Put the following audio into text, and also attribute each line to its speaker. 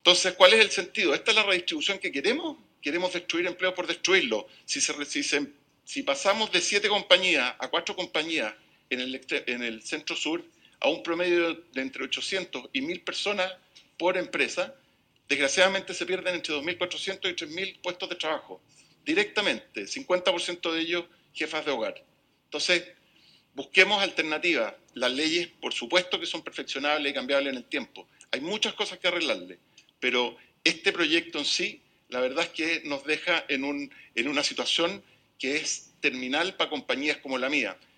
Speaker 1: Entonces, ¿cuál es el sentido? ¿Esta es la redistribución que queremos? ¿Queremos destruir empleo por destruirlo? Si pasamos de 7 compañías a 4 compañías en el centro sur a un promedio de entre 800 y 1.000 personas por empresa, desgraciadamente se pierden entre 2.400 y 3.000 puestos de trabajo. Directamente, 50% de ellos jefas de hogar. Entonces, busquemos alternativas. Las leyes, por supuesto que son perfeccionables y cambiables en el tiempo. Hay muchas cosas que arreglarle, pero este proyecto en sí, la verdad es que nos deja en una situación que es terminal para compañías como la mía.